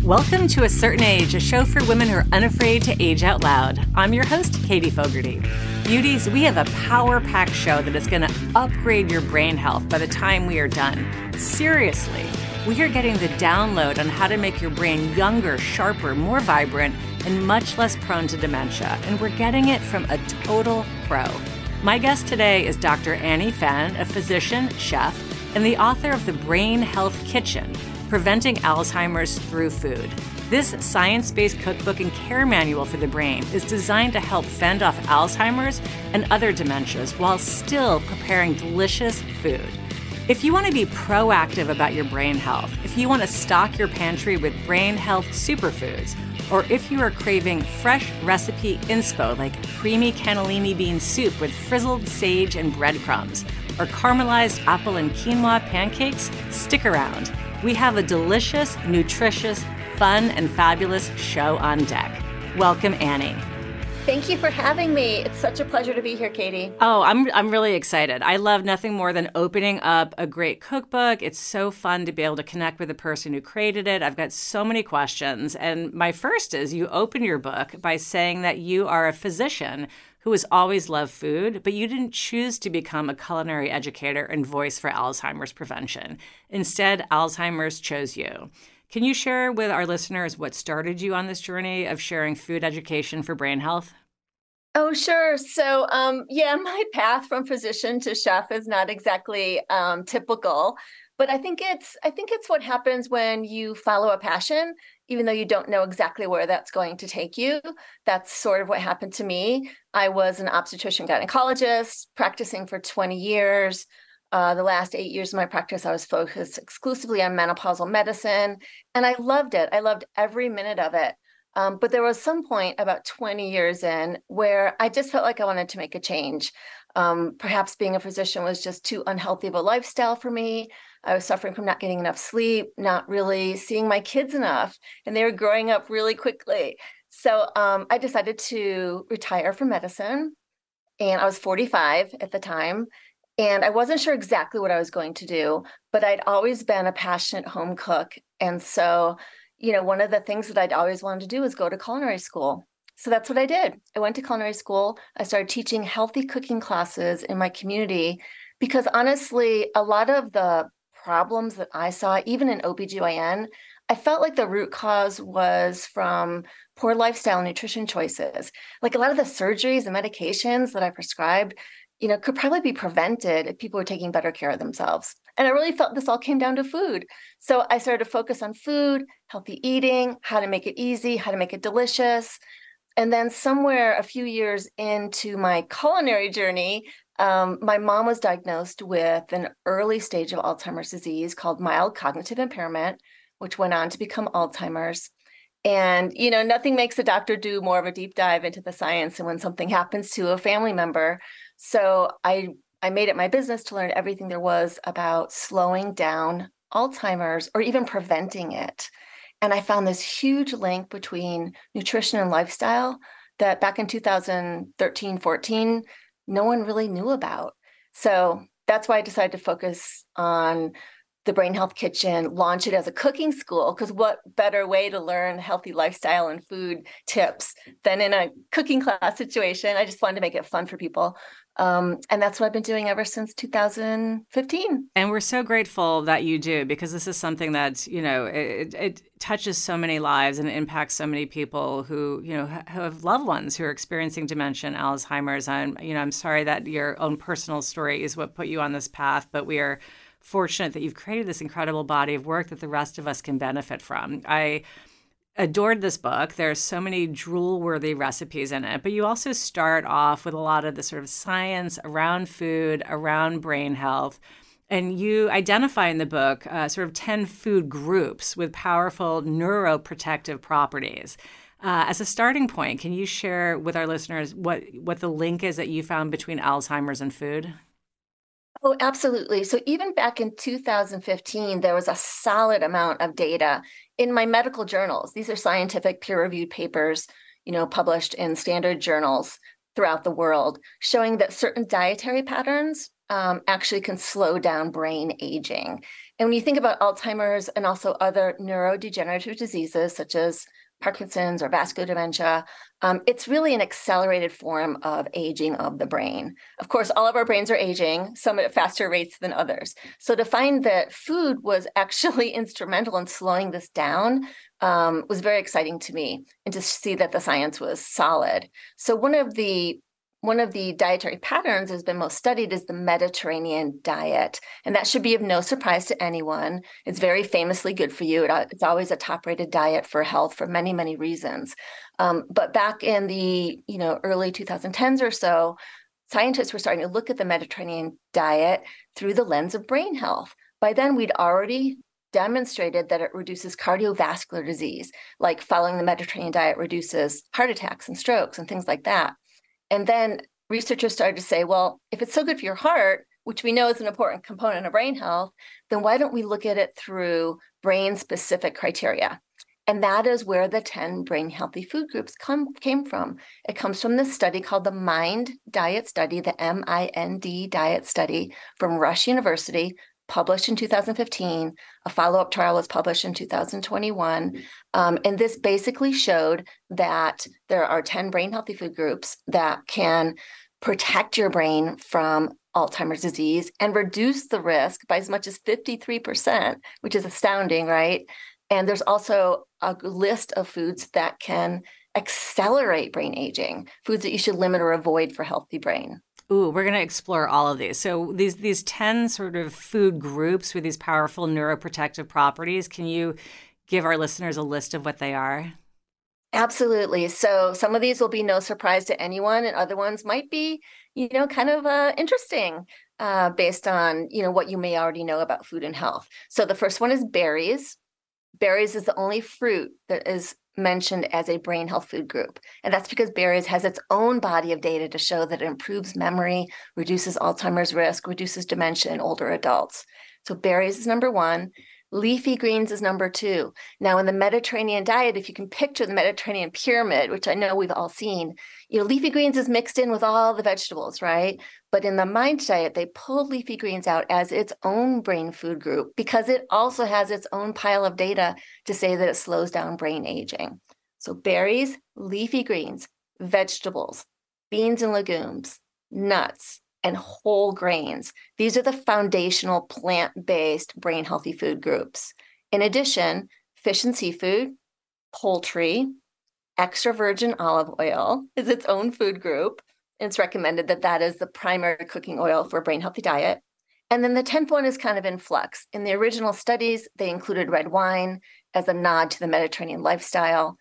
Welcome to A Certain Age, a show for women who are unafraid to age out loud. I'm your host, Katie Fogarty. Beauties, we have a power-packed show that is going to upgrade your brain health by the time we are done. Seriously, we are getting the download on how to make your brain younger, sharper, more vibrant, and much less prone to dementia. And we're getting it from a total pro. My guest today is Dr. Annie Fenn, a physician, chef, and the author of The Brain Health Kitchen, Preventing Alzheimer's Through Food. This science-based cookbook and care manual for the brain is designed to help fend off Alzheimer's and other dementias while still preparing delicious food. If you want to be proactive about your brain health, if you want to stock your pantry with brain health superfoods, or if you are craving fresh recipe inspo like creamy cannellini bean soup with frizzled sage and breadcrumbs, or caramelized apple and quinoa pancakes, stick around. We have a delicious, nutritious, fun, and fabulous show on deck. Welcome, Annie. Thank you for having me. It's such a pleasure to be here, Katie. Oh, I'm really excited. I love nothing more than opening up a great cookbook. It's so fun to be able to connect with the person who created it. I've got so many questions. And my first is, you open your book by saying that you are a physician who has always loved food, but you didn't choose to become a culinary educator and voice for Alzheimer's prevention. Instead, Alzheimer's chose you. Can you share with our listeners what started you on this journey of sharing food education for brain health? Oh, sure. So, my path from physician to chef is not exactly typical, but I think it's what happens when you follow a passion, even though you don't know exactly where that's going to take you. That's sort of what happened to me. I was an obstetrician gynecologist practicing for 20 years. The last 8 years of my practice, I was focused exclusively on menopausal medicine, and I loved it. I loved every minute of it. But there was some point about 20 years in where I just felt like I wanted to make a change. Perhaps being a physician was just too unhealthy of a lifestyle for me. I was suffering from not getting enough sleep, not really seeing my kids enough, and they were growing up really quickly. So I decided to retire from medicine, and I was 45 at the time. And I wasn't sure exactly what I was going to do, but I'd always been a passionate home cook. And so, one of the things that I'd always wanted to do was go to culinary school. So that's what I did. I went to culinary school. I started teaching healthy cooking classes in my community because honestly, a lot of the problems that I saw, even in OBGYN, I felt like the root cause was from poor lifestyle and nutrition choices. Like a lot of the surgeries and medications that I prescribed, could probably be prevented if people were taking better care of themselves. And I really felt this all came down to food. So I started to focus on food, healthy eating, how to make it easy, how to make it delicious. And then somewhere a few years into my culinary journey, my mom was diagnosed with an early stage of Alzheimer's disease called mild cognitive impairment, which went on to become Alzheimer's. And, nothing makes a doctor do more of a deep dive into the science and when something happens to a family member. So I made it my business to learn everything there was about slowing down Alzheimer's or even preventing it. And I found this huge link between nutrition and lifestyle that back in 2013, 14, no one really knew about. So that's why I decided to focus on the Brain Health Kitchen, launch it as a cooking school, because what better way to learn healthy lifestyle and food tips than in a cooking class situation? I just wanted to make it fun for people. And that's what I've been doing ever since 2015. And we're so grateful that you do, because this is something that, it touches so many lives and impacts so many people who, have loved ones who are experiencing dementia and Alzheimer's. And, I'm sorry that your own personal story is what put you on this path, but we are fortunate that you've created this incredible body of work that the rest of us can benefit from. I adored this book. There are so many drool-worthy recipes in it, but you also start off with a lot of the sort of science around food, around brain health, and you identify in the book sort of 10 food groups with powerful neuroprotective properties. As a starting point, can you share with our listeners what the link is that you found between Alzheimer's and food? Oh, absolutely. So even back in 2015, there was a solid amount of data in my medical journals. These are scientific peer-reviewed papers, published in standard journals throughout the world, showing that certain dietary patterns actually can slow down brain aging. And when you think about Alzheimer's and also other neurodegenerative diseases such as Parkinson's or vascular dementia, it's really an accelerated form of aging of the brain. Of course, all of our brains are aging, some at faster rates than others. So to find that food was actually instrumental in slowing this down was very exciting to me, and to see that the science was solid. So one of the dietary patterns that has been most studied is the Mediterranean diet. And that should be of no surprise to anyone. It's very famously good for you. It's always a top-rated diet for health for many, many reasons. But back in the early 2010s or so, scientists were starting to look at the Mediterranean diet through the lens of brain health. By then, we'd already demonstrated that it reduces cardiovascular disease, like following the Mediterranean diet reduces heart attacks and strokes and things like that. And then researchers started to say, well, if it's so good for your heart, which we know is an important component of brain health, then why don't we look at it through brain-specific criteria? And that is where the 10 brain healthy food groups came from. It comes from this study called the MIND Diet Study, the MIND Diet Study from Rush University, published in 2015. A follow-up trial was published in 2021. And this basically showed that there are 10 brain healthy food groups that can protect your brain from Alzheimer's disease and reduce the risk by as much as 53%, which is astounding, right? And there's also a list of foods that can accelerate brain aging, foods that you should limit or avoid for healthy brain. Ooh, we're going to explore all of these. So these 10 sort of food groups with these powerful neuroprotective properties, can you give our listeners a list of what they are? Absolutely. So some of these will be no surprise to anyone, and other ones might be, kind of interesting based on, what you may already know about food and health. So the first one is berries. Berries is the only fruit that is mentioned as a brain health food group. And that's because berries has its own body of data to show that it improves memory, reduces Alzheimer's risk, reduces dementia in older adults. So berries is number one. Leafy greens is number two. Now, in the Mediterranean diet, if you can picture the Mediterranean pyramid, which I know we've all seen, leafy greens is mixed in with all the vegetables, right? But in the MIND diet, they pulled leafy greens out as its own brain food group because it also has its own pile of data to say that it slows down brain aging. So berries, leafy greens, vegetables, beans and legumes, nuts, and whole grains. These are the foundational plant-based brain healthy food groups. In addition, fish and seafood, poultry, extra virgin olive oil is its own food group. And it's recommended that that is the primary cooking oil for a brain healthy diet. And then the 10th one is kind of in flux. In the original studies, they included red wine as a nod to the Mediterranean lifestyle.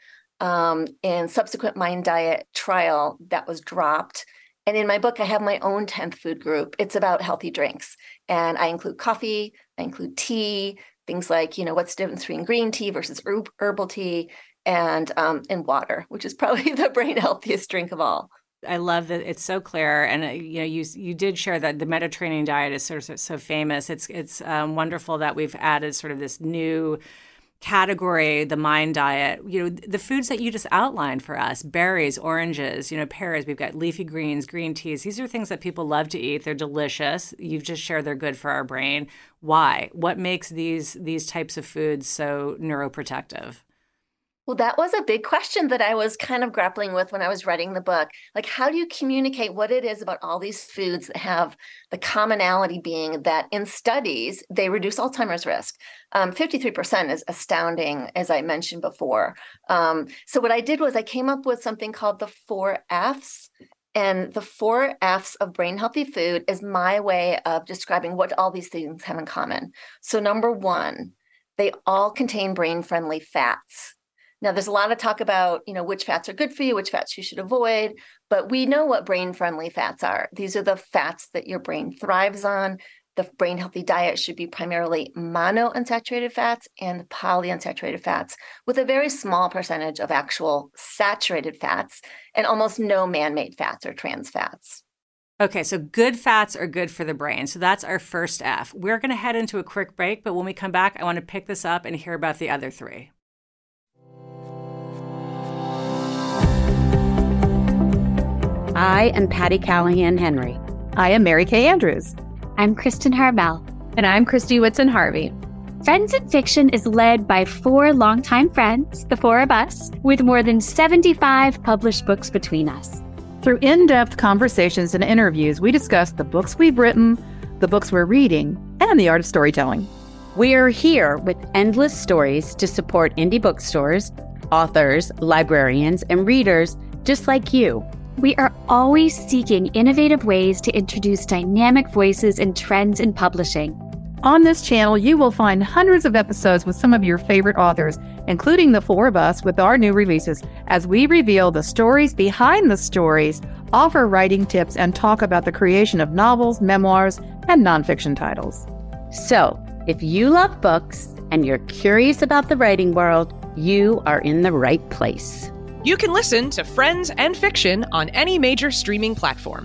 In subsequent MIND diet trial, that was dropped. And in my book, I have my own 10th food group. It's about healthy drinks. And I include coffee, I include tea, things like, what's the difference between green tea versus herbal tea, and water, which is probably the brain healthiest drink of all. I love that it's so clear. And, you did share that the Mediterranean diet is sort of so famous. It's wonderful that we've added sort of this new category, the MIND diet, the foods that you just outlined for us, berries, oranges, pears, we've got leafy greens, green teas. These are things that people love to eat. They're delicious. You've just shared they're good for our brain. Why? What makes these types of foods so neuroprotective? Well, that was a big question that I was kind of grappling with when I was writing the book. Like, how do you communicate what it is about all these foods that have the commonality being that in studies, they reduce Alzheimer's risk? 53% is astounding, as I mentioned before. So what I did was I came up with something called the 4 Fs. And the 4 Fs of brain healthy food is my way of describing what all these things have in common. So number one, they all contain brain-friendly fats. Now, there's a lot of talk about, which fats are good for you, which fats you should avoid, but we know what brain-friendly fats are. These are the fats that your brain thrives on. The brain healthy diet should be primarily monounsaturated fats and polyunsaturated fats, with a very small percentage of actual saturated fats and almost no man-made fats or trans fats. Okay, so good fats are good for the brain. So that's our first F. We're going to head into a quick break, but when we come back, I want to pick this up and hear about the other 3. I am Patty Callahan Henry. I am Mary Kay Andrews. I'm Kristen Harmel. And I'm Christy Whitson-Harvey. Friends in Fiction is led by 4 longtime friends, the 4 of us, with more than 75 published books between us. Through in-depth conversations and interviews, we discuss the books we've written, the books we're reading, and the art of storytelling. We are here with endless stories to support indie bookstores, authors, librarians, and readers just like you. We are always seeking innovative ways to introduce dynamic voices and trends in publishing. On this channel, you will find hundreds of episodes with some of your favorite authors, including the 4 of us with our new releases, as we reveal the stories behind the stories, offer writing tips, and talk about the creation of novels, memoirs, and nonfiction titles. So, if you love books and you're curious about the writing world, you are in the right place. You can listen to Friends and Fiction on any major streaming platform.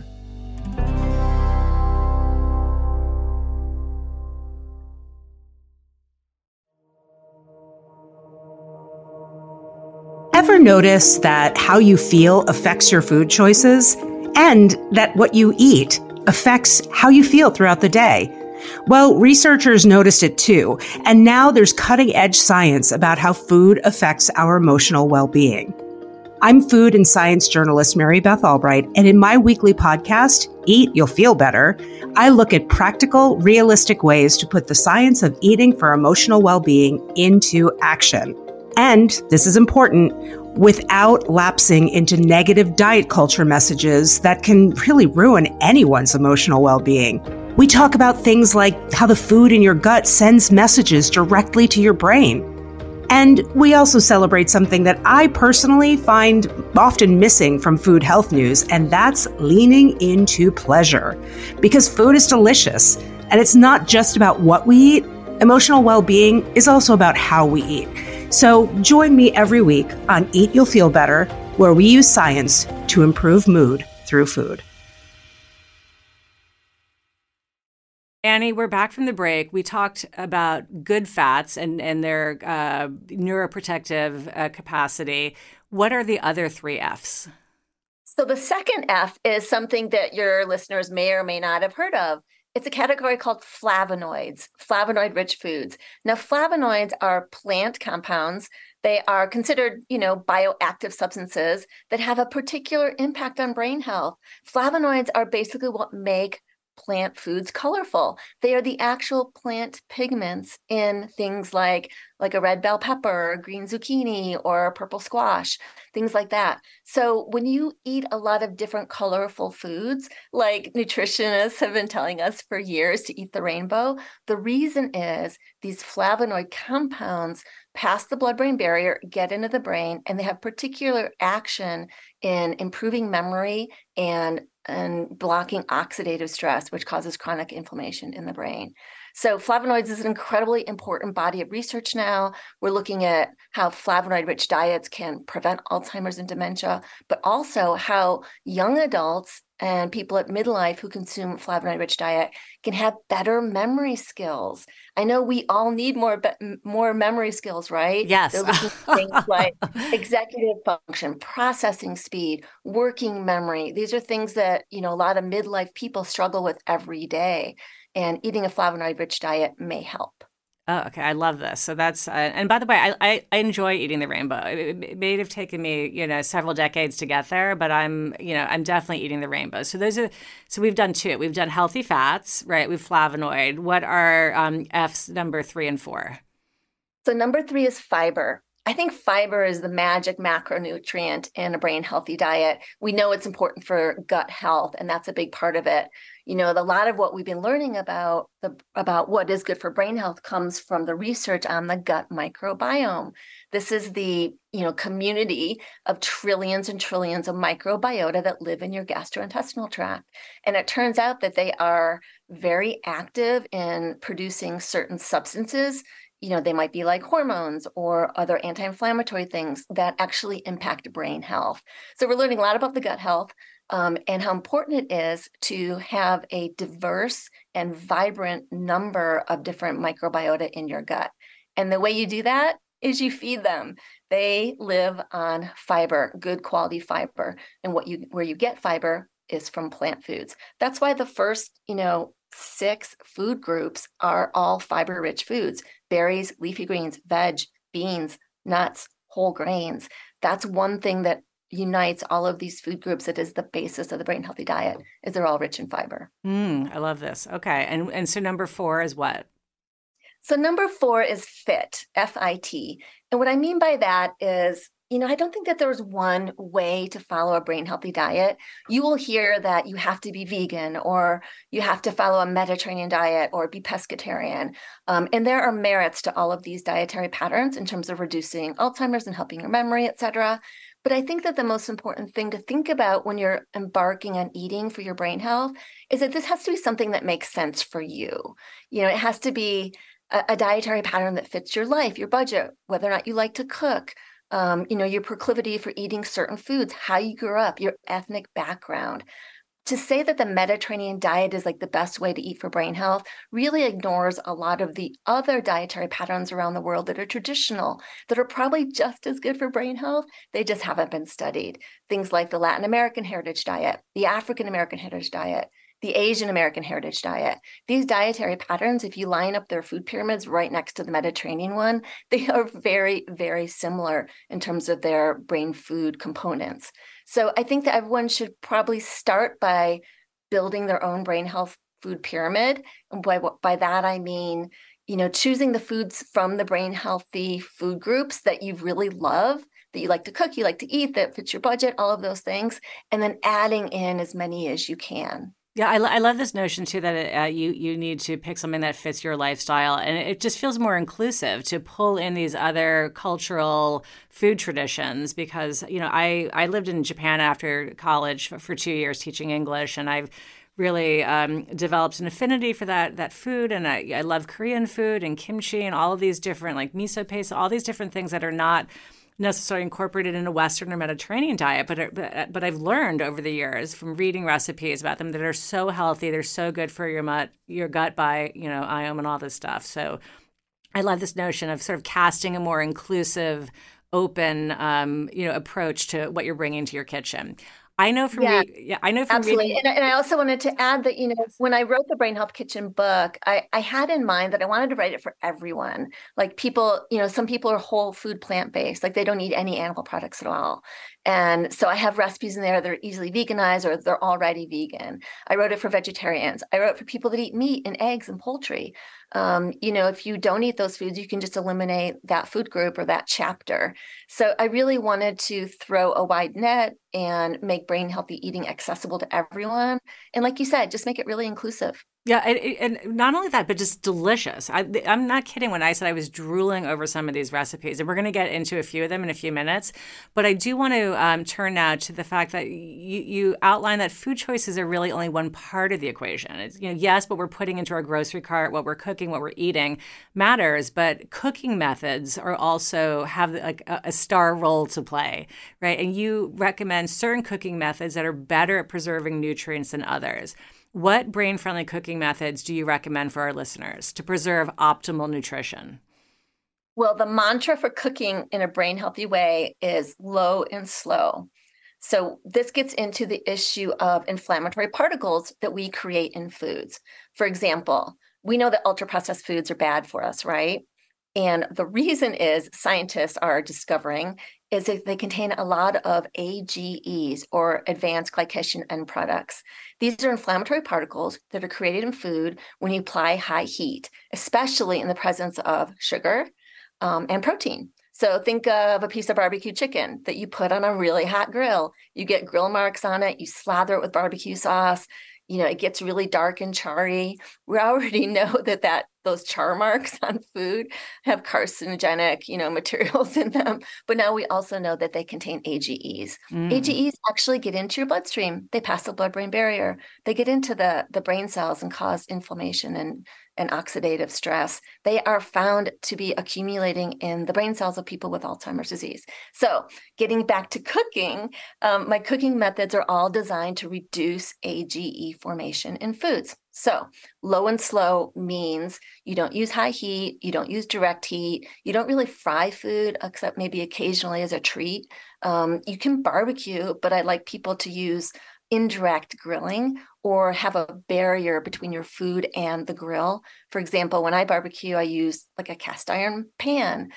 Ever notice that how you feel affects your food choices, and that what you eat affects how you feel throughout the day? Well, researchers noticed it too, and now there's cutting-edge science about how food affects our emotional well-being. I'm food and science journalist Mary Beth Albright, and in my weekly podcast, Eat, You'll Feel Better, I look at practical, realistic ways to put the science of eating for emotional well-being into action. And, this is important, without lapsing into negative diet culture messages that can really ruin anyone's emotional well-being. We talk about things like how the food in your gut sends messages directly to your brain. And we also celebrate something that I personally find often missing from food health news, and that's leaning into pleasure. Because food is delicious, and it's not just about what we eat. Emotional well-being is also about how we eat. So join me every week on Eat, You'll Feel Better, where we use science to improve mood through food. Annie, we're back from the break. We talked about good fats and their neuroprotective capacity. What are the other 3 Fs? So the second F is something that your listeners may or may not have heard of. It's a category called flavonoids, flavonoid-rich foods. Now, flavonoids are plant compounds. They are considered, bioactive substances that have a particular impact on brain health. Flavonoids are basically what make plant foods colorful. They are the actual plant pigments in things like a red bell pepper, or green zucchini, or purple squash, things like that. So when you eat a lot of different colorful foods, like nutritionists have been telling us for years to eat the rainbow, the reason is these flavonoid compounds pass the blood-brain barrier, get into the brain, and they have particular action in improving memory and blocking oxidative stress, which causes chronic inflammation in the brain. So flavonoids is an incredibly important body of research now. We're looking at how flavonoid-rich diets can prevent Alzheimer's and dementia, but also how young adults and people at midlife who consume flavonoid-rich diet can have better memory skills. I know we all need more memory skills, right? Yes. They're looking at things like executive function, processing speed, working memory. These are things that, a lot of midlife people struggle with every day. And eating a flavonoid-rich diet may help. Oh, okay. I love this. So that's, and by the way, I enjoy eating the rainbow. It may have taken me, several decades to get there, but I'm definitely eating the rainbow. So so we've done 2. We've done healthy fats, right? We've flavonoid. What are F's number 3 and 4? So number 3 is fiber. I think fiber is the magic macronutrient in a brain healthy diet. We know it's important for gut health, and that's a big part of it. A lot of what we've been learning about what is good for brain health comes from the research on the gut microbiome. This is the, community of trillions and trillions of microbiota that live in your gastrointestinal tract. And it turns out that they are very active in producing certain substances. They might be like hormones or other anti-inflammatory things that actually impact brain health. So we're learning a lot about the gut health and how important it is to have a diverse and vibrant number of different microbiota in your gut. And the way you do that is you feed them. They live on fiber, good quality fiber. And where you get fiber is from plant foods. That's why the first, 6 food groups are all fiber-rich foods: berries, leafy greens, veg, beans, nuts, whole grains. That's one thing that unites all of these food groups. That is the basis of the Brain Healthy Diet, is they're all rich in fiber. I love this. Okay. And so number 4 is what? So number 4 is FIT, F-I-T. And what I mean by that is, I don't think that there's one way to follow a brain healthy diet. You will hear that you have to be vegan, or you have to follow a Mediterranean diet, or be pescatarian. And there are merits to all of these dietary patterns in terms of reducing Alzheimer's and helping your memory, et cetera. But I think that the most important thing to think about when you're embarking on eating for your brain health is that this has to be something that makes sense for you. It has to be a dietary pattern that fits your life, your budget, whether or not you like to cook, your proclivity for eating certain foods, how you grew up, your ethnic background. To say that the Mediterranean diet is like the best way to eat for brain health really ignores a lot of the other dietary patterns around the world that are traditional, that are probably just as good for brain health. They just haven't been studied. Things like the Latin American heritage diet, the African American heritage diet, the Asian American heritage diet. These dietary patterns, if you line up their food pyramids right next to the Mediterranean one, they are very, very similar in terms of their brain food components. So I think that everyone should probably start by building their own brain health food pyramid. And by that, I mean, choosing the foods from the brain healthy food groups that you really love, that you like to cook, you like to eat, that fits your budget, all of those things, and then adding in as many as you can. Yeah, I love this notion too that you need to pick something that fits your lifestyle, and it just feels more inclusive to pull in these other cultural food traditions. Because I lived in Japan after college for 2 years teaching English, and I've really developed an affinity for that food, and I love Korean food and kimchi and all of these different, like miso paste, all these different things that are not necessarily incorporated in a Western or Mediterranean diet, but I've learned over the years from reading recipes about them that are so healthy, they're so good for your gut biome and all this stuff. So I love this notion of sort of casting a more inclusive, open, approach to what you're bringing to your kitchen. I know from absolutely. reading. And I also wanted to add that, when I wrote the Brain Health Kitchen book, I had in mind that I wanted to write it for everyone. Like people, some people are whole food plant-based, like they don't eat any animal products at all. And so I have recipes in there that are easily veganized or they're already vegan. I wrote it for vegetarians. I wrote it for people that eat meat and eggs and poultry. If you don't eat those foods, you can just eliminate that food group or that chapter. So I really wanted to throw a wide net and make brain healthy eating accessible to everyone. And like you said, just make it really inclusive. Yeah, and not only that, but just delicious. I'm not kidding when I said I was drooling over some of these recipes, and we're going to get into a few of them in a few minutes. But I do want to turn now to the fact that you outline that food choices are really only one part of the equation. It's, yes, what we're putting into our grocery cart, what we're cooking, what we're eating matters, but cooking methods are also have like a star role to play, right? And you recommend certain cooking methods that are better at preserving nutrients than others. What brain-friendly cooking methods do you recommend for our listeners to preserve optimal nutrition? Well, the mantra for cooking in a brain-healthy way is low and slow. So this gets into the issue of inflammatory particles that we create in foods. For example, we know that ultra-processed foods are bad for us, right? And the reason is scientists are discovering is that they contain a lot of AGEs, or advanced glycation end products. These are inflammatory particles that are created in food when you apply high heat, especially in the presence of sugar and protein. So think of a piece of barbecue chicken that you put on a really hot grill. You get grill marks on it. You slather it with barbecue sauce. It gets really dark and charry. We already know that those char marks on food have carcinogenic, materials in them. But now we also know that they contain AGEs. AGEs actually get into your bloodstream. They pass the blood-brain barrier. They get into the brain cells and cause inflammation and oxidative stress. They are found to be accumulating in the brain cells of people with Alzheimer's disease. So getting back to cooking, my cooking methods are all designed to reduce AGE formation in foods. So low and slow means you don't use high heat, you don't use direct heat, you don't really fry food except maybe occasionally as a treat. You can barbecue, but I like people to use indirect grilling or have a barrier between your food and the grill. For example, when I barbecue, I use like a cast iron pan,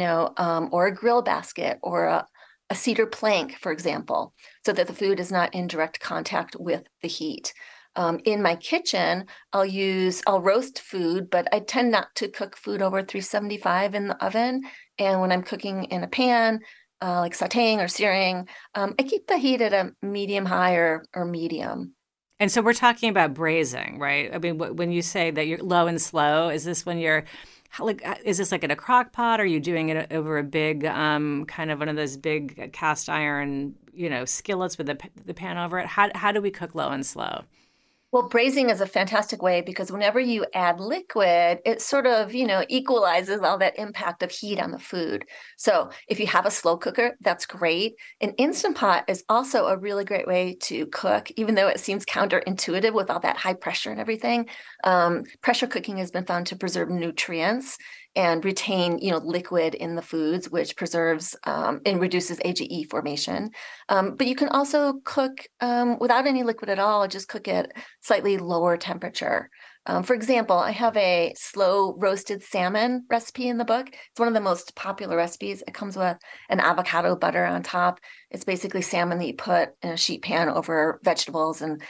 or a grill basket or a cedar plank, for example, so that the food is not in direct contact with the heat. In my kitchen, I'll roast food, but I tend not to cook food over 375 in the oven. And when I'm cooking in a pan, like sauteing or searing, I keep the heat at a medium high or medium. And so we're talking about braising, right? I mean, when you say that you're low and slow, is this when you're is this like in a crock pot? Or are you doing it over a big, kind of one of those big cast iron, skillets with the pan over it? How do we cook low and slow? Well, braising is a fantastic way because whenever you add liquid, it sort of, equalizes all that impact of heat on the food. So if you have a slow cooker, that's great. An Instant Pot is also a really great way to cook, even though it seems counterintuitive with all that high pressure and everything. Pressure cooking has been found to preserve nutrients and retain, liquid in the foods, which preserves and reduces AGE formation. But you can also cook without any liquid at all, just cook at slightly lower temperature. For example, I have a slow roasted salmon recipe in the book. It's one of the most popular recipes. It comes with an avocado butter on top. It's basically salmon that you put in a sheet pan over vegetables and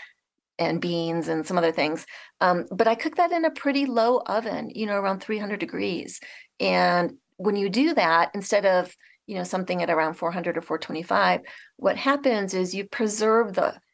beans and some other things. But I cook that in a pretty low oven, around 300 degrees. And when you do that, instead of, something at around 400 or 425, what happens is you preserve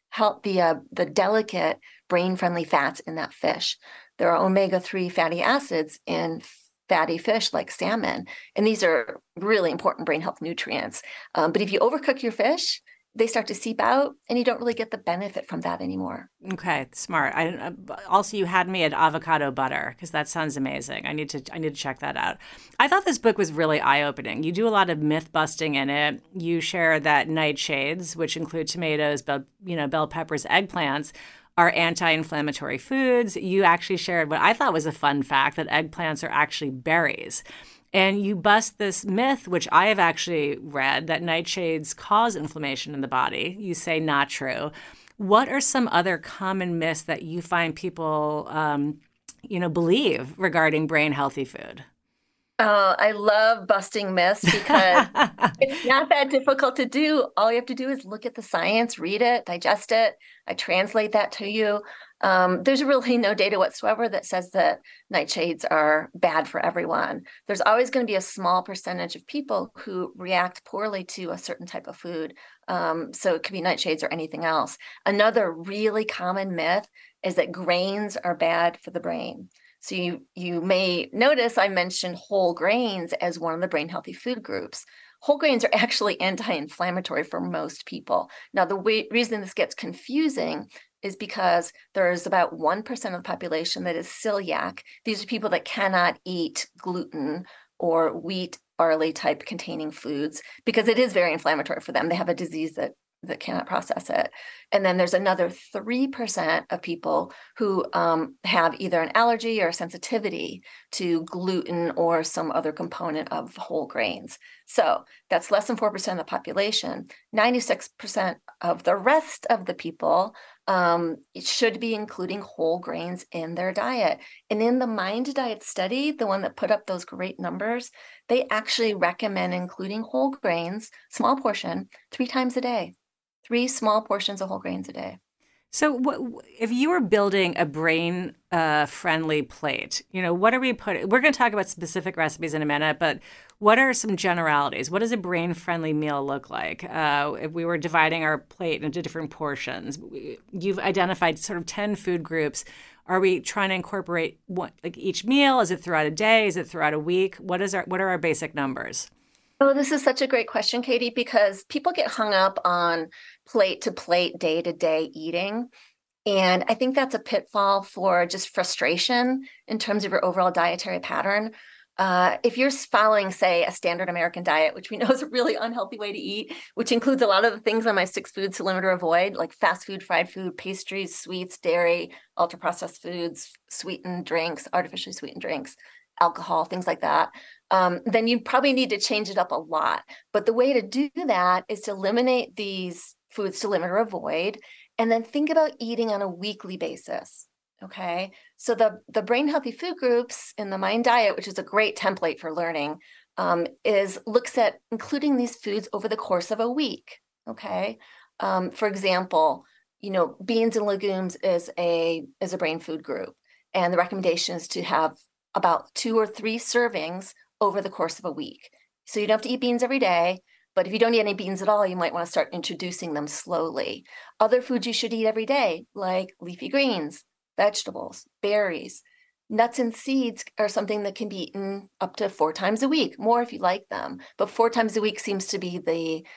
the delicate brain-friendly fats in that fish. There are omega-3 fatty acids in fatty fish like salmon, and these are really important brain health nutrients. But if you overcook your fish, they start to seep out and you don't really get the benefit from that anymore. Okay, smart. Also, you had me at avocado butter because that sounds amazing. I need to check that out. I thought this book was really eye-opening. You do a lot of myth busting in it. You share that nightshades, which include tomatoes, bell peppers, eggplants, are anti-inflammatory foods. You actually shared what I thought was a fun fact, that eggplants are actually berries. And you bust this myth, which I have actually read, that nightshades cause inflammation in the body. You say not true. What are some other common myths that you find people, believe regarding brain healthy food? Oh, I love busting myths because it's not that difficult to do. All you have to do is look at the science, read it, digest it. I translate that to you. There's really no data whatsoever that says that nightshades are bad for everyone. There's always going to be a small percentage of people who react poorly to a certain type of food. So it could be nightshades or anything else. Another really common myth is that grains are bad for the brain. So you may notice I mentioned whole grains as one of the brain healthy food groups. Whole grains are actually anti-inflammatory for most people. Now, the reason this gets confusing is because there's about 1% of the population that is celiac. These are people that cannot eat gluten or wheat, barley type containing foods because it is very inflammatory for them. They have a disease that cannot process it. And then there's another 3% of people who have either an allergy or a sensitivity to gluten or some other component of whole grains. So that's less than 4% of the population. 96% of the rest of the people should be including whole grains in their diet. And in the Mind Diet study, the one that put up those great numbers, they actually recommend including whole grains, small portion, 3 times a day. 3 small portions of whole grains a day. So if you were building a brain-friendly plate, what are we putting? We're going to talk about specific recipes in a minute, but what are some generalities? What does a brain-friendly meal look like? If we were dividing our plate into different portions, you've identified sort of 10 food groups. Are we trying to incorporate each meal? Is it throughout a day? Is it throughout a week? What are our basic numbers? Oh, this is such a great question, Katie, because people get hung up on plate to plate, day to day eating. And I think that's a pitfall for just frustration in terms of your overall dietary pattern. If you're following, say, a standard American diet, which we know is a really unhealthy way to eat, which includes a lot of the things on my 6 foods to limit or avoid, like fast food, fried food, pastries, sweets, dairy, ultra-processed foods, sweetened drinks, artificially sweetened drinks, alcohol, things like that, then you probably need to change it up a lot. But the way to do that is to eliminate these foods to limit or avoid And then think about eating on a weekly basis. Okay. So the brain healthy food groups in the Mind Diet, which is a great template for learning, looks at including these foods over the course of a week. Okay. For example, beans and legumes is a brain food group. And the recommendation is to have about 2 or 3 servings over the course of a week. So you don't have to eat beans every day, but if you don't eat any beans at all, you might want to start introducing them slowly. Other foods you should eat every day, like leafy greens, vegetables, berries, nuts and seeds are something that can be eaten up to 4 times a week, more if you like them. But 4 times a week seems to be the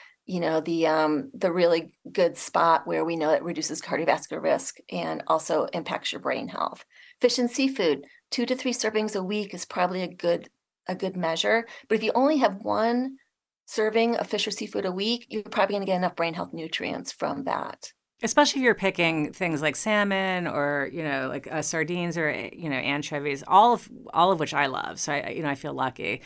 really good spot where we know it reduces cardiovascular risk and also impacts your brain health. Fish and seafood, 2 to 3 servings a week is probably a good measure. But if you only have 1 serving of fish or seafood a week, you're probably going to get enough brain health nutrients from that. Especially if you're picking things like salmon or, like sardines or, anchovies, all of which I love. So I feel lucky.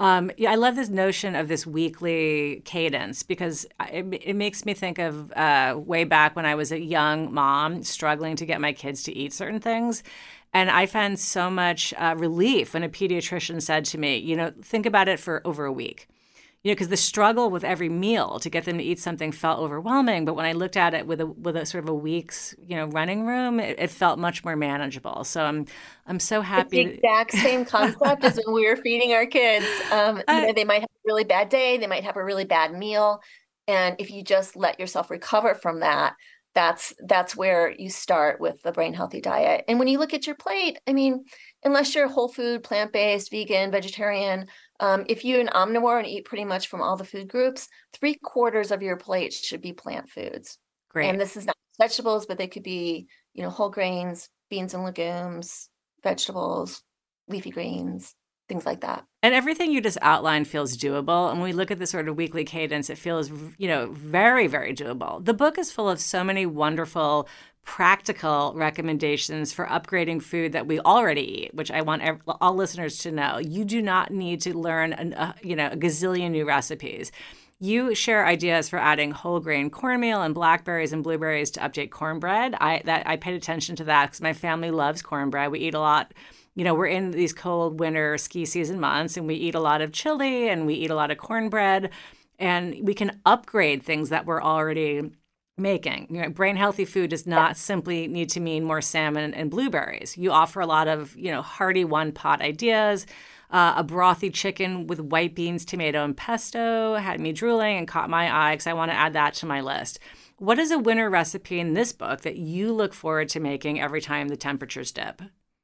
I love this notion of this weekly cadence because it makes me think of way back when I was a young mom struggling to get my kids to eat certain things. And I found so much relief when a pediatrician said to me, think about it for over a week. Because the struggle with every meal to get them to eat something felt overwhelming. But when I looked at it with a sort of a week's, running room, it felt much more manageable. So I'm so happy. It's the exact same concept as when we were feeding our kids. They might have a really bad day. They might have a really bad meal. And if you just let yourself recover from that, that's where you start with the brain healthy diet. And when you look at your plate, unless you're whole food, plant-based, vegan, vegetarian, if you're an omnivore and eat pretty much from all the food groups, 3/4 of your plate should be plant foods. Great. And this is not vegetables, but they could be, whole grains, beans and legumes, vegetables, leafy greens, things like that. And everything you just outlined feels doable. And when we look at the sort of weekly cadence, it feels, very, very doable. The book is full of so many wonderful practical recommendations for upgrading food that we already eat, which I want all listeners to know. You do not need to learn a gazillion new recipes. You share ideas for adding whole grain cornmeal and blackberries and blueberries to update cornbread. I paid attention to that because my family loves cornbread. We eat a lot. We're in these cold winter ski season months and we eat a lot of chili and we eat a lot of cornbread, and we can upgrade things that we're already making. Brain healthy food does not simply need to mean more salmon and blueberries. You offer a lot of, hearty one pot ideas. A brothy chicken with white beans, tomato, and pesto had me drooling and caught my eye because I want to add that to my list. What is a winner recipe in this book that you look forward to making every time the temperatures dip?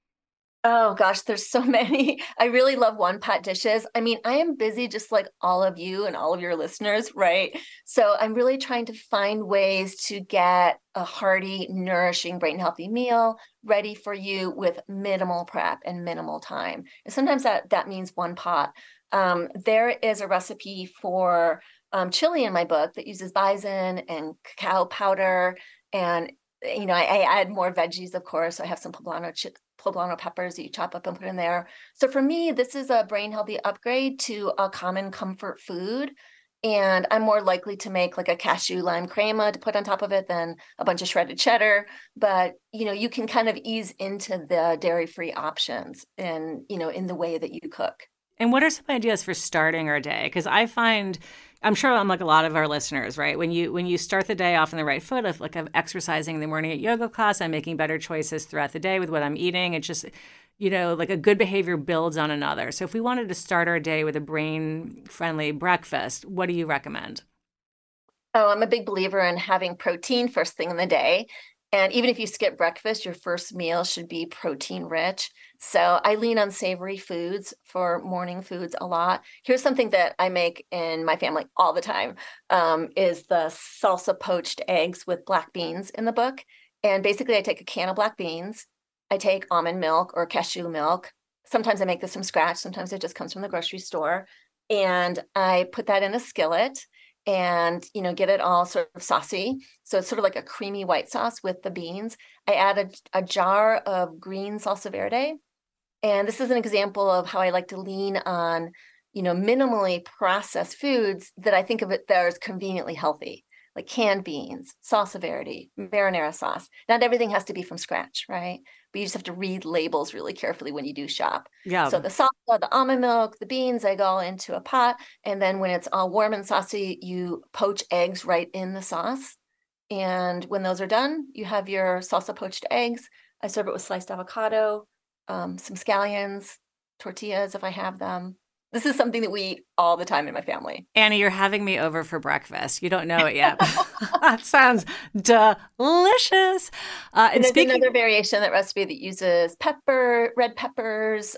Oh gosh, there's so many. I really love one pot dishes. I am busy just like all of you and all of your listeners, right? So I'm really trying to find ways to get a hearty, nourishing, brain healthy meal ready for you with minimal prep and minimal time. And sometimes that means one pot. There is a recipe for chili in my book that uses bison and cacao powder. And, I add more veggies, of course. I have some poblano peppers that you chop up and put in there. So for me, this is a brain healthy upgrade to a common comfort food. And I'm more likely to make like a cashew lime crema to put on top of it than a bunch of shredded cheddar. But, you can kind of ease into the dairy-free options in the way that you cook. And what are some ideas for starting our day? Because I'm sure I'm like a lot of our listeners, right? When you start the day off on the right foot of I'm exercising in the morning at yoga class, I'm making better choices throughout the day with what I'm eating. It's just, like a good behavior builds on another. So if we wanted to start our day with a brain-friendly breakfast, what do you recommend? Oh, I'm a big believer in having protein first thing in the day. And even if you skip breakfast, your first meal should be protein rich. So I lean on savory foods for morning foods a lot. Here's something that I make in my family all the time, is the salsa poached eggs with black beans in the book. And basically I take a can of black beans. I take almond milk or cashew milk. Sometimes I make this from scratch. Sometimes it just comes from the grocery store. And I put that in a skillet and, get it all sort of saucy. So it's sort of like a creamy white sauce with the beans. I add a jar of green salsa verde. And this is an example of how I like to lean on, minimally processed foods that I think of it that are conveniently healthy. like canned beans, salsa verde, marinara sauce. Not everything has to be from scratch, right? But you just have to read labels really carefully when you do shop. Yeah. So the salsa, the almond milk, the beans, they go all into a pot. And then when it's all warm and saucy, you poach eggs right in the sauce. And when those are done, you have your salsa poached eggs. I serve it with sliced avocado, some scallions, tortillas if I have them. This is something that we eat all the time in my family. Annie, you're having me over for breakfast. You don't know it yet. That sounds delicious. And there's another variation of that recipe that uses red peppers,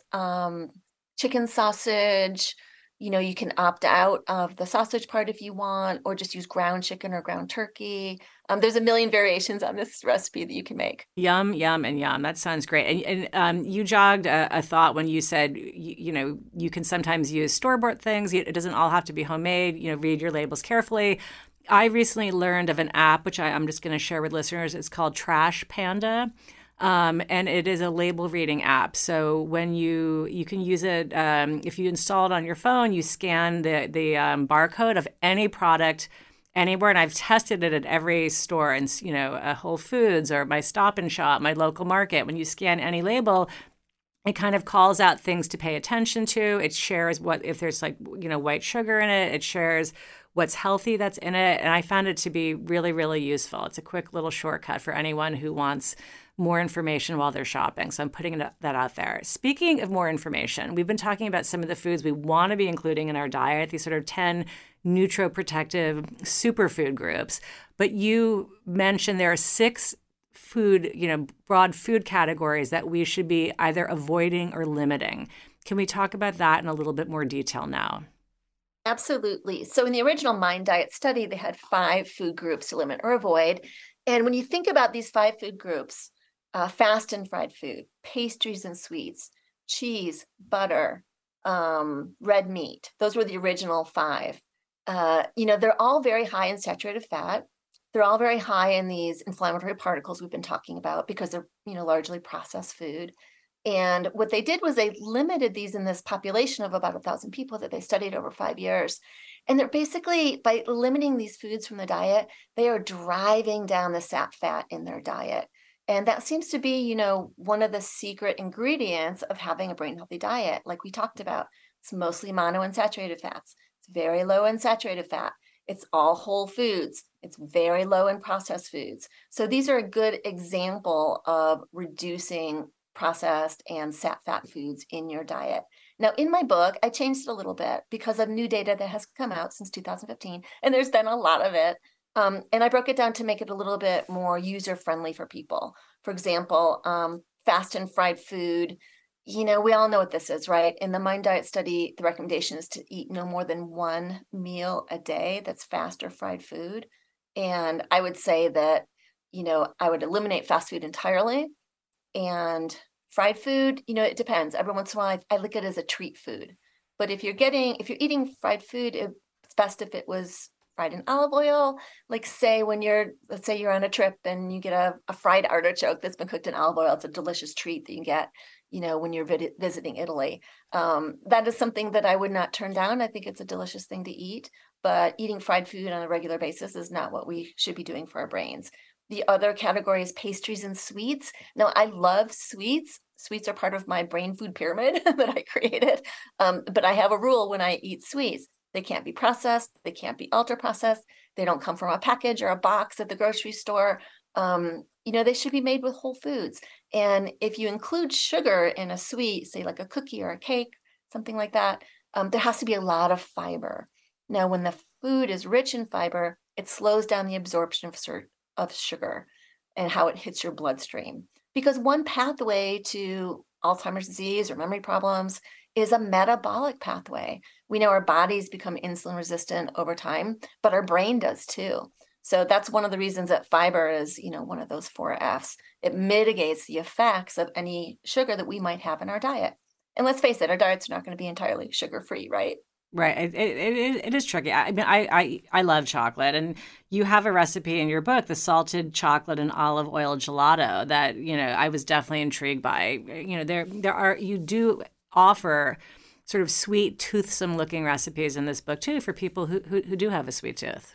chicken sausage. You know, you can opt out of the sausage part if you want, or just use ground chicken or ground turkey. There's a million variations on this recipe that you can make. Yum, yum, and yum. That sounds great. And you jogged a thought when you said, you know, you can sometimes use store-bought things. It doesn't all have to be homemade. You know, read your labels carefully. I recently learned of an app, which I'm just going to share with listeners. It's called Trash Panda. And it is a label reading app. So when you can use it, if you install it on your phone, you scan the barcode of any product anywhere. And I've tested it at every store, and you know, Whole Foods or my Stop and Shop, my local market. When you scan any label, it kind of calls out things to pay attention to. It shares what if there's like, you know, white sugar in it. It shares what's healthy that's in it. And I found it to be really, really useful. It's a quick little shortcut for anyone who wants more information while they're shopping. So I'm putting that out there. Speaking of more information, we've been talking about some of the foods we want to be including in our diet, these sort of 10 nutroprotective superfood groups. But you mentioned there are 6 food, you know, broad food categories that we should be either avoiding or limiting. Can we talk about that in a little bit more detail now? Absolutely. So in the original Mind Diet study, they had 5 food groups to limit or avoid. And when you think about these 5 food groups, fast and fried food, pastries and sweets, cheese, butter, red meat. Those were the original 5. You know, they're all very high in saturated fat. They're all very high in these inflammatory particles we've been talking about because they're, you know, largely processed food. And what they did was they limited these in this population of about 1,000 people that they studied over 5 years. And they're basically, by limiting these foods from the diet, they are driving down the fat in their diet. And that seems to be, you know, one of the secret ingredients of having a brain healthy diet, like we talked about. It's mostly monounsaturated fats. It's very low in saturated fat. It's all whole foods. It's very low in processed foods. So these are a good example of reducing processed and fat foods in your diet. Now, in my book, I changed it a little bit because of new data that has come out since 2015, and there's been a lot of it. And I broke it down to make it a little bit more user-friendly for people. For example, fast and fried food. You know, we all know what this is, right? In the Mind Diet study, the recommendation is to eat no more than 1 meal a day that's fast or fried food. And I would say that, you know, I would eliminate fast food entirely. And fried food, you know, it depends. Every once in a while, I look at it as a treat food. But if you're eating fried food, it's best if it was fried in olive oil. Like let's say you're on a trip and you get a fried artichoke that's been cooked in olive oil. It's a delicious treat that you get, you know, when you're visiting Italy. That is something that I would not turn down. I think it's a delicious thing to eat, but eating fried food on a regular basis is not what we should be doing for our brains. The other category is pastries and sweets. Now, I love sweets. Sweets are part of my brain food pyramid that I created. But I have a rule when I eat sweets. They can't be processed. They can't be ultra processed. They don't come from a package or a box at the grocery store. You know, they should be made with whole foods. And if you include sugar in a sweet, say like a cookie or a cake, something like that, there has to be a lot of fiber. Now, when the food is rich in fiber, it slows down the absorption of sugar and how it hits your bloodstream. Because one pathway to Alzheimer's disease or memory problems is a metabolic pathway. We know our bodies become insulin resistant over time, but our brain does too. So that's one of the reasons that fiber is, you know, one of those 4 Fs. It mitigates the effects of any sugar that we might have in our diet. And let's face it, our diets are not going to be entirely sugar-free, right? Right. It is tricky. I mean, I love chocolate, and you have a recipe in your book, the salted chocolate and olive oil gelato, that, you know, I was definitely intrigued by. You know, you do offer sort of sweet, toothsome looking recipes in this book too for people who do have a sweet tooth.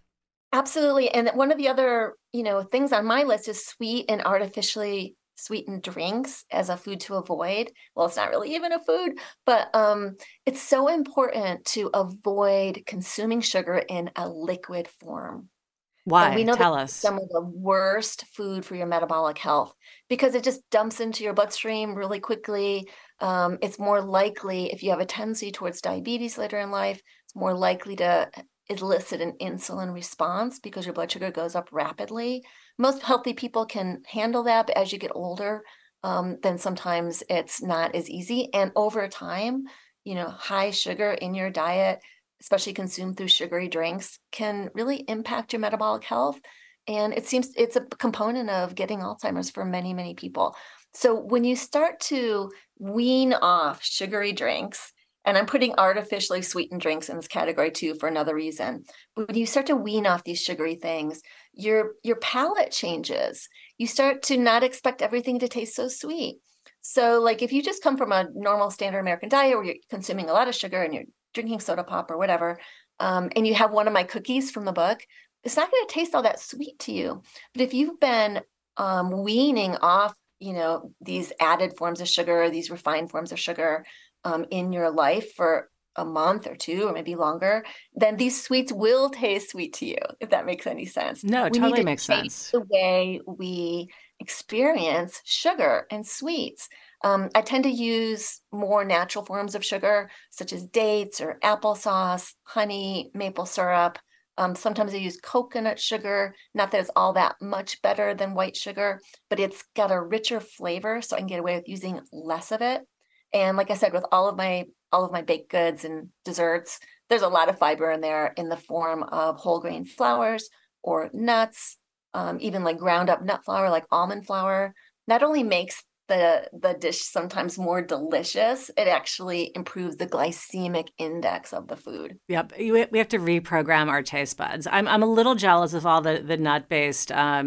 Absolutely. And one of the other, things on my list is sweet and artificially sweetened drinks as a food to avoid. Well, it's not really even a food, but it's so important to avoid consuming sugar in a liquid form. And we Why? know that Tell it's us. some of the worst food for your metabolic health because it just dumps into your bloodstream really quickly. It's more likely, if you have a tendency towards diabetes later in life, it's more likely to elicit an insulin response because your blood sugar goes up rapidly. Most healthy people can handle that, but as you get older, then sometimes it's not as easy. And over time, high sugar in your diet, especially consumed through sugary drinks, can really impact your metabolic health. And it seems it's a component of getting Alzheimer's for many, many people. So when you start to wean off sugary drinks, and I'm putting artificially sweetened drinks in this category too for another reason. But when you start to wean off these sugary things, your palate changes. You start to not expect everything to taste so sweet. So like if you just come from a normal standard American diet where you're consuming a lot of sugar and you're drinking soda pop or whatever, and you have one of my cookies from the book, it's not going to taste all that sweet to you. But if you've been weaning off, these added forms of sugar, these refined forms of sugar in your life for a month or two, or maybe longer, then these sweets will taste sweet to you, if that makes any sense. No, it We totally need to makes change sense. the way we experience sugar and sweets. I tend to use more natural forms of sugar, such as dates or applesauce, honey, maple syrup. Sometimes I use coconut sugar. Not that it's all that much better than white sugar, but it's got a richer flavor, so I can get away with using less of it. And like I said, with all of my baked goods and desserts, there's a lot of fiber in there in the form of whole grain flours or nuts, even like ground up nut flour, like almond flour. Not only makes the dish sometimes more delicious, it actually improves the glycemic index of the food. Yep, we have to reprogram our taste buds. I'm a little jealous of all the nut based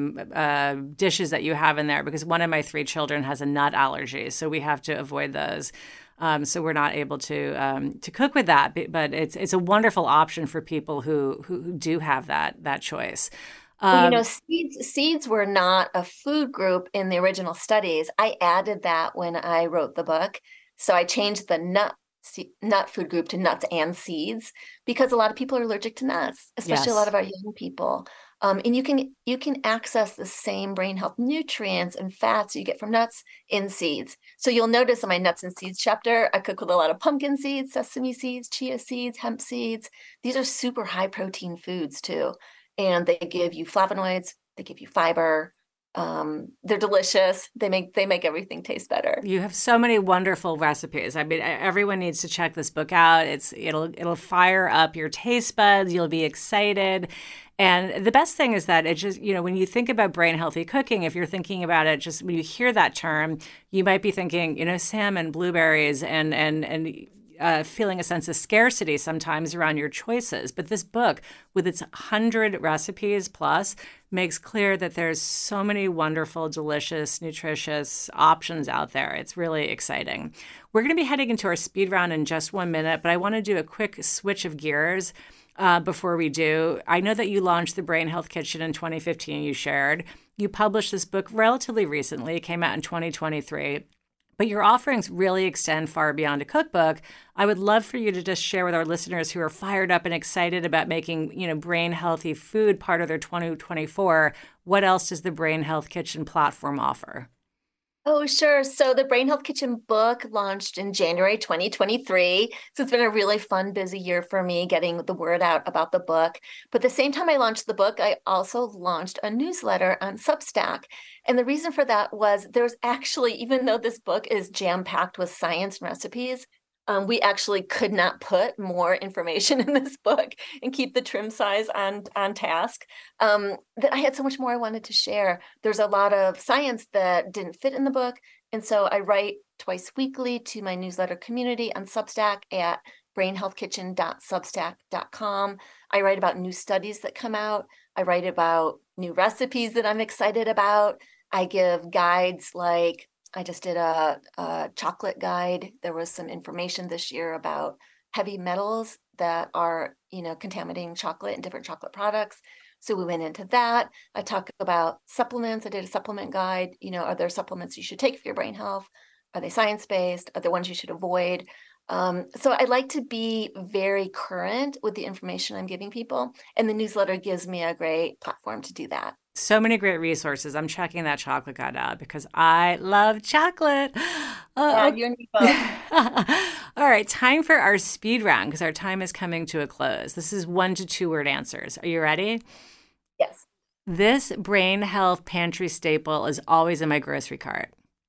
dishes that you have in there because one of my 3 children has a nut allergy, so we have to avoid those. So we're not able to cook with that, but it's a wonderful option for people who do have that choice. Well, seeds were not a food group in the original studies. I added that when I wrote the book. So I changed the nut food group to nuts and seeds because a lot of people are allergic to nuts, especially a lot of our young people. And you can access the same brain health nutrients and fats you get from nuts in seeds. So you'll notice in my nuts and seeds chapter, I cook with a lot of pumpkin seeds, sesame seeds, chia seeds, hemp seeds. These are super high protein foods too. And they give you flavonoids, they give you fiber. They're delicious. They make everything taste better. You have so many wonderful recipes. I mean, everyone needs to check this book out. It'll fire up your taste buds. You'll be excited. And the best thing is that it just, when you think about brain healthy cooking, if you're thinking about it, just when you hear that term, you might be thinking, salmon, blueberries, and feeling a sense of scarcity sometimes around your choices. But this book, with its 100 recipes plus, makes clear that there's so many wonderful, delicious, nutritious options out there. It's really exciting. We're going to be heading into our speed round in just 1 minute, but I want to do a quick switch of gears before we do. I know that you launched the Brain Health Kitchen in 2015, you shared. You published this book relatively recently. It came out in 2023. But your offerings really extend far beyond a cookbook. I would love for you to just share with our listeners who are fired up and excited about making, brain healthy food part of their 2024. What else does the Brain Health Kitchen platform offer? Oh, sure. So the Brain Health Kitchen book launched in January 2023. So it's been a really fun, busy year for me getting the word out about the book. But at the same time I launched the book, I also launched a newsletter on Substack. And the reason for that was there's actually, even though this book is jam-packed with science and recipes, we actually could not put more information in this book and keep the trim size on task. That I had so much more I wanted to share. There's a lot of science that didn't fit in the book. And so I write twice weekly to my newsletter community on Substack at brainhealthkitchen.substack.com. I write about new studies that come out. I write about new recipes that I'm excited about. I give guides like I just did a chocolate guide. There was some information this year about heavy metals that are, contaminating chocolate and different chocolate products. So we went into that. I talk about supplements. I did a supplement guide. Are there supplements you should take for your brain health? Are they science-based? Are there ones you should avoid? So I like to be very current with the information I'm giving people. And the newsletter gives me a great platform to do that. So many great resources. I'm checking that chocolate guide out because I love chocolate. Yeah, you and me both. All right, time for our speed round because our time is coming to a close. This is 1 to 2 word answers. Are you ready? Yes. This brain health pantry staple is always in my grocery cart.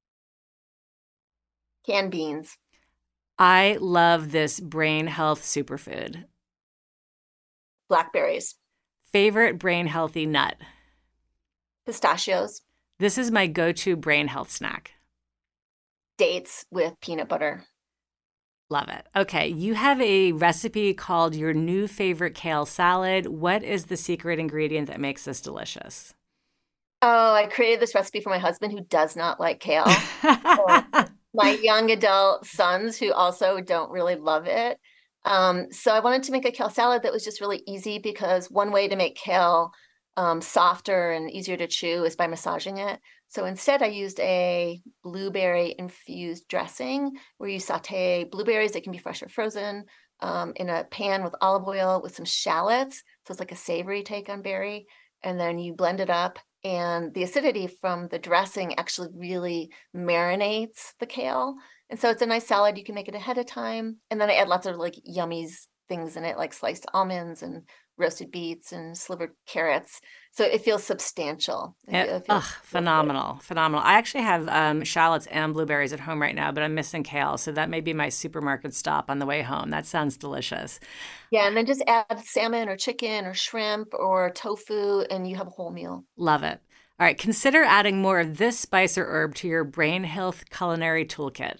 Canned beans. I love this brain health superfood. Blackberries. Favorite brain healthy nut. Pistachios. This is my go-to brain health snack. Dates with peanut butter. Love it. Okay, you have a recipe called your new favorite kale salad. What is the secret ingredient that makes this delicious? Oh, I created this recipe for my husband who does not like kale. My young adult sons who also don't really love it. So I wanted to make a kale salad that was just really easy because one way to make kale softer and easier to chew is by massaging it. So instead I used a blueberry infused dressing where you saute blueberries that can be fresh or frozen in a pan with olive oil with some shallots. So it's like a savory take on berry. And then you blend it up. And the acidity from the dressing actually really marinates the kale. And so it's a nice salad. You can make it ahead of time. And then I add lots of like yummy things in it, like sliced almonds and roasted beets and slivered carrots. So it feels substantial. Phenomenal. I actually have shallots and blueberries at home right now, but I'm missing kale. So that may be my supermarket stop on the way home. That sounds delicious. Yeah, and then just add salmon or chicken or shrimp or tofu, and you have a whole meal. Love it. All right, consider adding more of this spice or herb to your brain health culinary toolkit.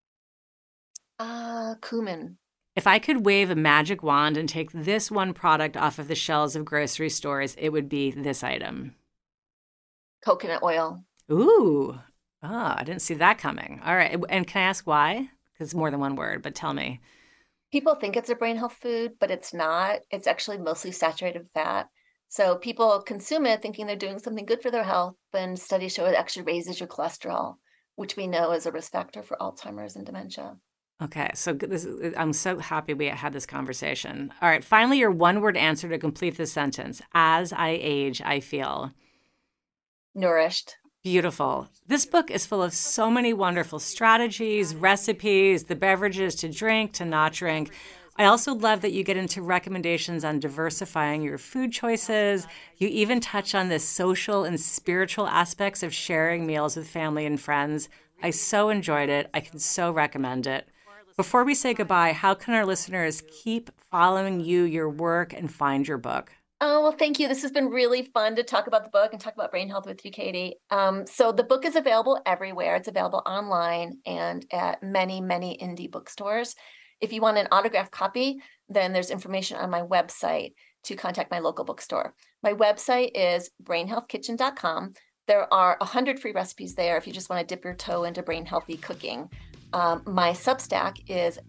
Cumin. If I could wave a magic wand and take this one product off of the shelves of grocery stores, it would be this item. Coconut oil. Ooh. I didn't see that coming. All right. And can I ask why? Because it's more than one word, but tell me. People think it's a brain health food, but it's not. It's actually mostly saturated fat. So people consume it thinking they're doing something good for their health, but studies show it actually raises your cholesterol, which we know is a risk factor for Alzheimer's and dementia. Okay, so I'm so happy we had this conversation. All right, finally, your one-word answer to complete this sentence. As I age, I feel nourished. Beautiful. This book is full of so many wonderful strategies, recipes, the beverages to drink, to not drink. I also love that you get into recommendations on diversifying your food choices. You even touch on the social and spiritual aspects of sharing meals with family and friends. I so enjoyed it. I can so recommend it. Before we say goodbye, how can our listeners keep following you, your work, and find your book? Oh, well, thank you. This has been really fun to talk about the book and talk about brain health with you, Katie. So the book is available everywhere. It's available online and at many, many indie bookstores. If you want an autographed copy, then there's information on my website to contact my local bookstore. My website is brainhealthkitchen.com. There are 100 free recipes there if you just want to dip your toe into brain healthy cooking. My Substack is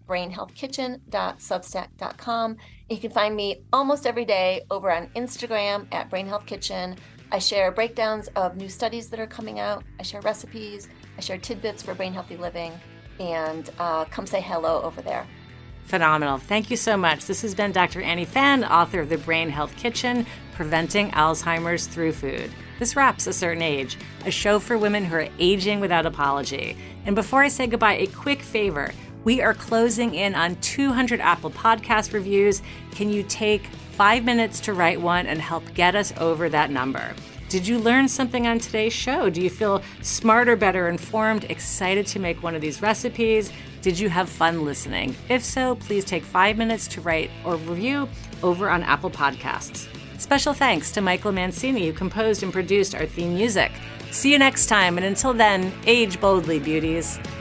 brainhealthkitchen.substack.com. You can find me almost every day over on Instagram at Brain Health Kitchen. I share breakdowns of new studies that are coming out. I share recipes. I share tidbits for brain healthy living. And come say hello over there. Phenomenal. Thank you so much. This has been Dr. Annie Fan, author of The Brain Health Kitchen, Preventing Alzheimer's Through Food. This wraps A Certain Age, a show for women who are aging without apology. And before I say goodbye, a quick favor. We are closing in on 200 Apple Podcast reviews. Can you take 5 minutes to write one and help get us over that number? Did you learn something on today's show? Do you feel smarter, better informed, excited to make one of these recipes? Did you have fun listening? If so, please take 5 minutes to write or review over on Apple Podcasts. Special thanks to Michael Mancini, who composed and produced our theme music. See you next time, and until then, age boldly, beauties.